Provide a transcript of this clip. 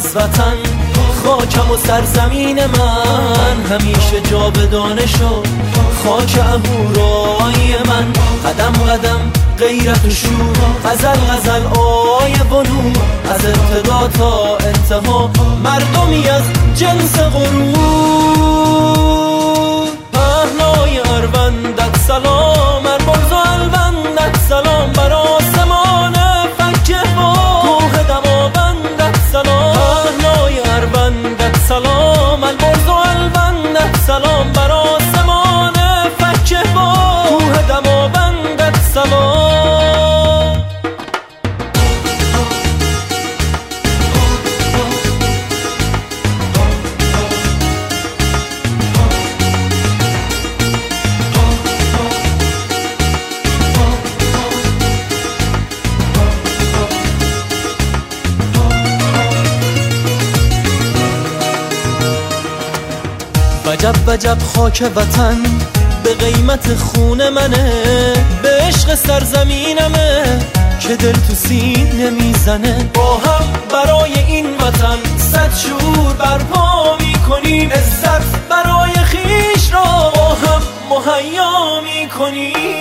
وطن، خاکم و سرزمین من همیشه جاودانه شد. خاک اهورای من، قدم قدم غیرت و شور، غزل غزل آیه و نور، از ابتدا تا انتها مردمی از جنس غرور. پهنای اروندت سلام، اربرز و الوندت سلام، بر آسمان فکه با کوه دماوندت سلام. پهنای اروندت سلام، البرز و الوندت سلام، بر آسمان فکه با کوه دماوندت سلام. وجب وجب خاک وطن به قیمت خون منه، به عشق سرزمینمه که دل تو سینه میزنه. با هم برای این وطن صد شور برپا میکنیم، عزت برای خیش را با هم مهیا میکنیم.